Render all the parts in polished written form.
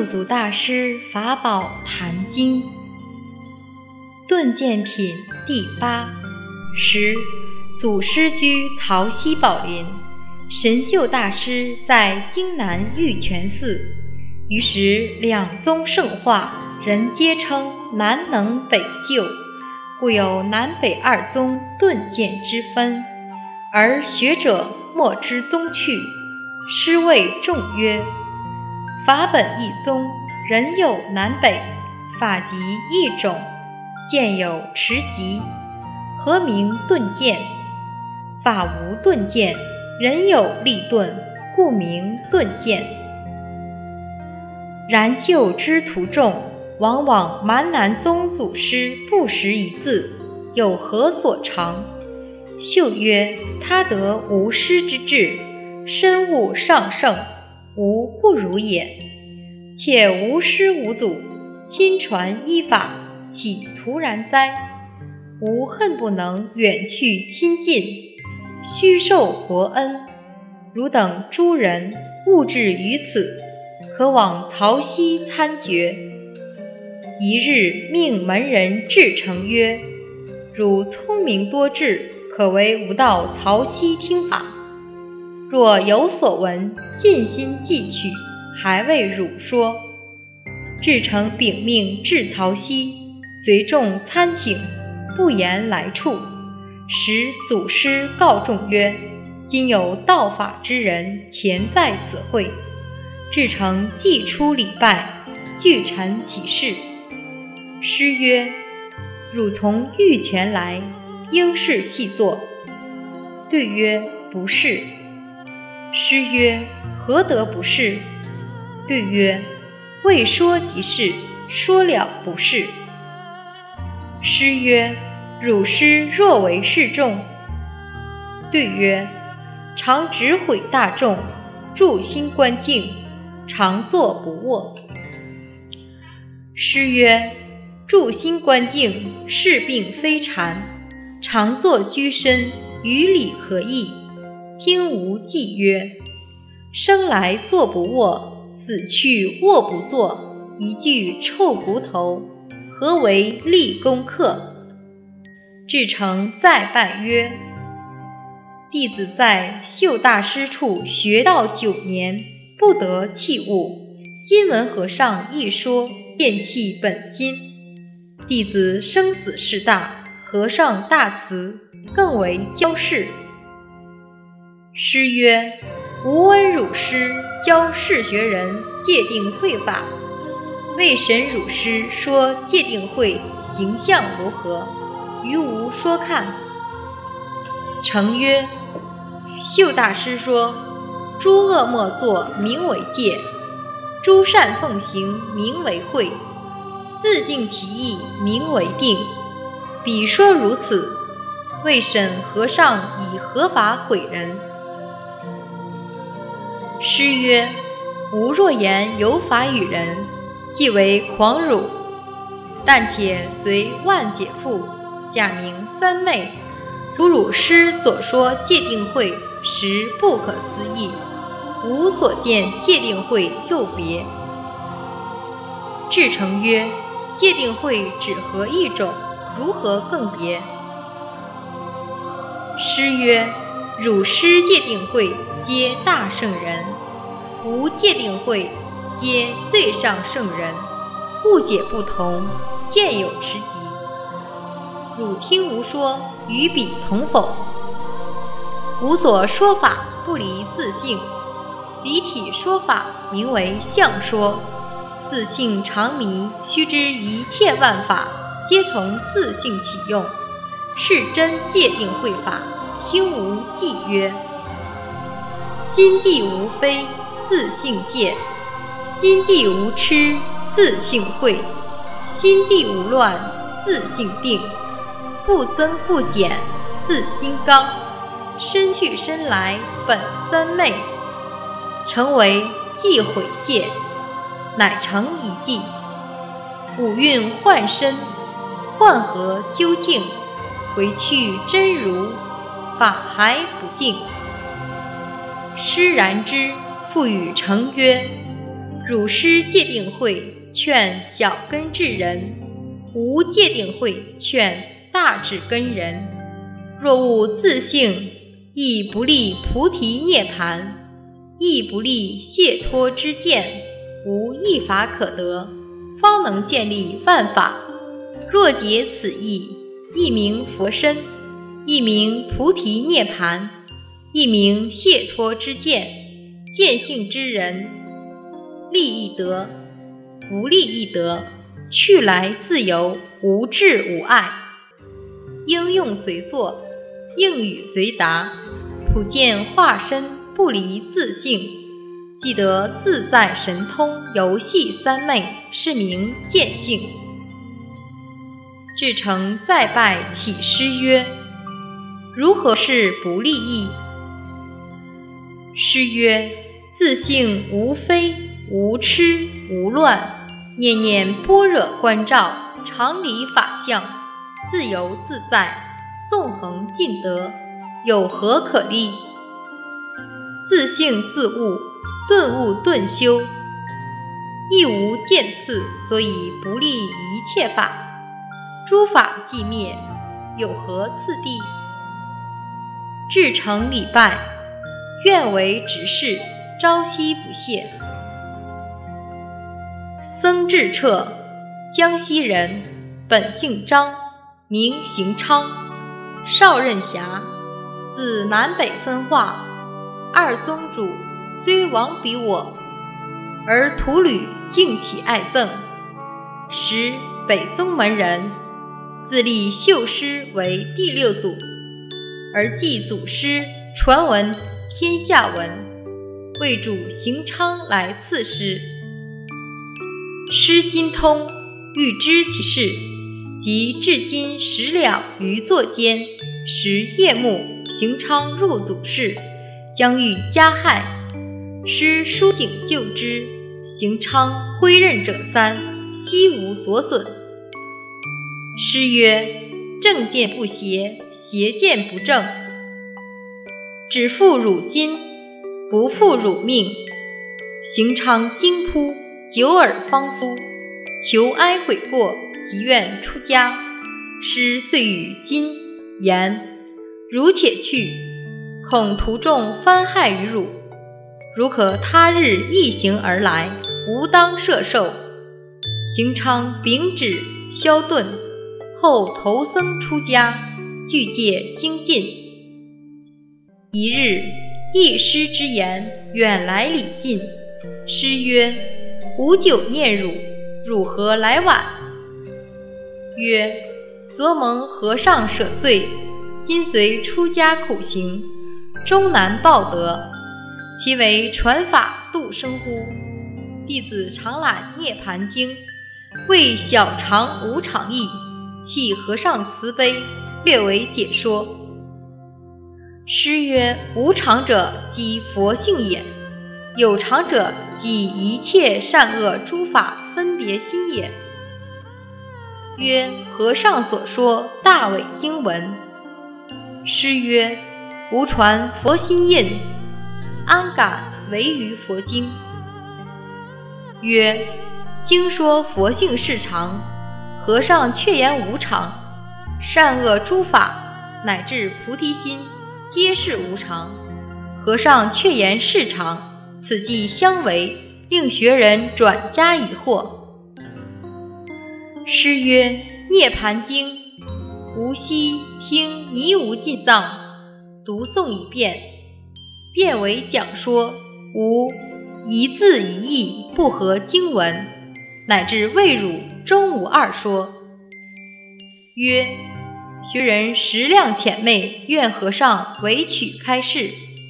六祖大师法宝坛经顿渐品第8。10. 祖师居桃溪宝林，神秀大师在京南玉泉寺。于时两宗圣化，人皆称南能北秀，故有南北二宗顿渐之分。而学者莫知宗趣，师谓众曰：法本一宗，人有南北，法即一种，渐有持极，何名顿渐？法无顿渐，人有立顿，故名顿渐。然秀之徒众，往往蛮南宗祖师不识一字，有何所长？秀曰：他得无师之志，深悟上圣，无不如也。且无师无祖，亲传依法，岂徒然哉？吾恨不能远去亲近，虚受国恩。汝等诸人勿至于此，可往桃溪参决。一日命门人至诚曰：汝聪明多智，可为吾到桃溪听法。若有所闻，尽心记取，还为汝说。至诚禀命至桃溪，随众参请，不言来处。时祖师告众曰：今有道法之人前在此会。至诚即出礼拜，具陈其事。师曰：汝从玉泉来，应是细作。对曰：不是。师曰：何得不是？对曰：未说即是，说了不是。师曰：汝师若为示众？对曰：常指诲大众，助心观境，常坐不卧。师曰：助心观境，是并非禅，常坐居身，与理何异？听吾记曰：生来坐不卧，死去卧不坐，一具臭骨头，何为立功课？至诚再拜曰：弟子在秀大师处学道9年，不得器物，今闻和尚一说，便弃本心。弟子生死事大，和尚大慈，更为教示。师曰：吾闻汝师教世学人戒定慧法，为神汝师说戒定慧形象如何？于吾说看。诚曰：秀大师说，诸恶莫作，名为戒；诸善奉行，名为慧；自净其意，名为定。彼说如此，为审和尚以何法毁人？师曰：吾若言有法与人，即为狂辱。但且随万解父，假名三昧，如汝师所说戒定慧，实不可思议。吾所见戒定慧又别。至诚曰：戒定慧只合一种，如何更别？师曰：汝师戒定慧皆大圣人，吾戒定慧皆最上圣人，故解不同，渐有持极。汝听吾说，与彼同否？吾所说法不离自性，离体说法名为相说。自性常迷，须知一切万法皆从自性起用，是真戒定慧法。听吾记曰：心地无非，自性戒；心地无痴，自性慧；心地无乱，自性定；不增不减，自金刚；身去身来，本三昧。诚为即毁戒，乃成一计。五蕴幻身，幻合究竟，回去真如，法还不净。师然之，复与诚曰： 汝师戒定慧，劝小根智人；无戒定慧，劝大智根人。若悟自性，亦不立菩提涅槃，亦不立解脱之见，无一法可得，方能建立万法。若解此义，一名佛身，一名菩提涅槃，一名解脱之见，见性之人，立亦得，不立亦得，去来自由，无滞无碍。应用随作，应语随答，普见化身，不离自性，即得自在神通，游戏三昧，是名见性。至诚再拜起师曰：如何是不立意？师曰：自性无非，无痴无乱，念念般若观照，常理法相，自由自在，纵横尽得，有何可立？自性自悟，顿悟顿修，亦无见次，所以不立一切法。诸法既灭，有何次第？至诚礼拜，愿为执事，朝夕不懈。僧智彻，江西人，本姓张，名行昌，少任侠，自南北分化。二宗主虽亡彼我，而徒侣敬起爱憎，时北宗门人，自立秀师为第六祖，而继祖师传闻天下闻，为主行昌来赐师。师心通，欲知其事，即至今始了于座间。时夜幕，行昌入祖室，将欲加害。师书警救之，行昌挥刃者三，悉无所损。师曰：正见不邪，邪见不正，只负汝今，不负汝命。行昌惊扑，久耳方苏，求哀悔过，即愿出家。师遂与今言：汝且去，恐途中翻害于汝，如可他日一行而来，吾当摄受。行昌秉旨消顿，后投僧出家，具戒精进。一日，一师之言远来礼尽，师曰：吾久念汝，汝何来晚？曰：昨蒙和尚舍罪，今随出家苦行，终难报德，其为传法度生乎？弟子常览《涅盘经》，为小常无常义，弃和尚慈悲，略为解说。师曰：无常者，即佛性也；有常者，即一切善恶诸法分别心也。曰：和尚所说大伪经文。师曰：吾传佛心印，安敢违于佛经？曰：经说佛性是常，和尚却言无常，善恶诸法乃至菩提心皆是无常，和尚却言是常，此即相违，令学人转加疑惑。师曰：涅盘经，吾昔听尼无尽藏读诵一遍，便为讲说，无一字一义不合经文，乃至未汝终无二说。曰：学人识量浅昧，愿和尚委曲开示。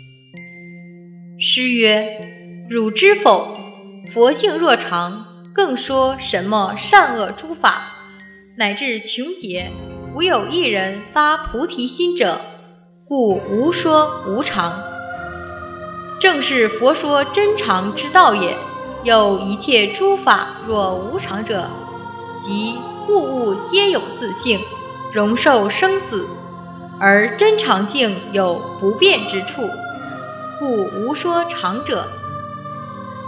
师曰：汝知否？佛性若常，更说什么善恶诸法，乃至穷劫，无有一人发菩提心者，故无说无常。正是佛说真常之道也。有一切诸法若无常者，即物物皆有自性，容受生死，而真常性有不变之处，故无说常者。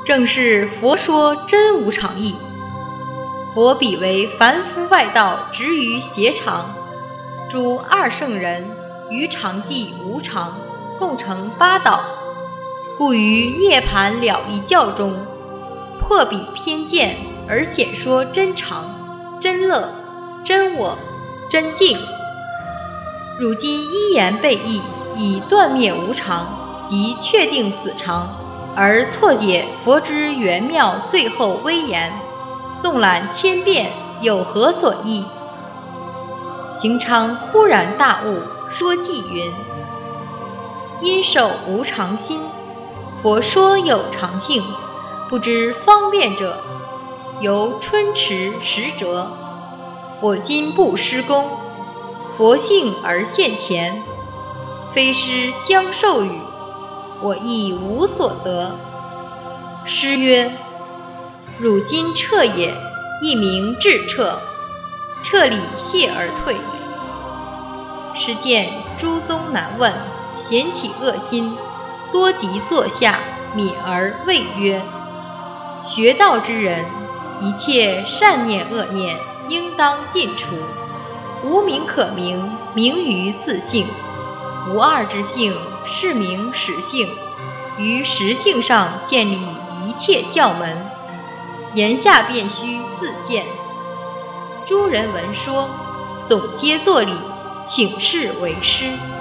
正是佛说真无常义。佛比为凡夫外道执于邪常，诸二圣人于常寂无常，共成八道，故于涅盘了义教中，破彼偏见而显说真常、真乐、真我、真净。如今一言背义，以断灭无常及确定此常，而错解佛之圆妙最后微言，纵览千遍，有何所益？行昌忽然大悟，说偈云：因受无常心，佛说有常性，不知方便者，由春池时折。我今不施功，佛性而现前，非师相授予，我亦无所得。诗曰：汝今彻也，一名智彻，彻理谢而退。实见诸宗难问，咸起恶心，多即坐下，泯而谓曰：学道之人，一切善念恶念应当尽除，无名可名，名于自性，无二之性，是名实性，于实性上建立一切教门，言下便须自见。诸人闻说，总皆作礼，请示为师。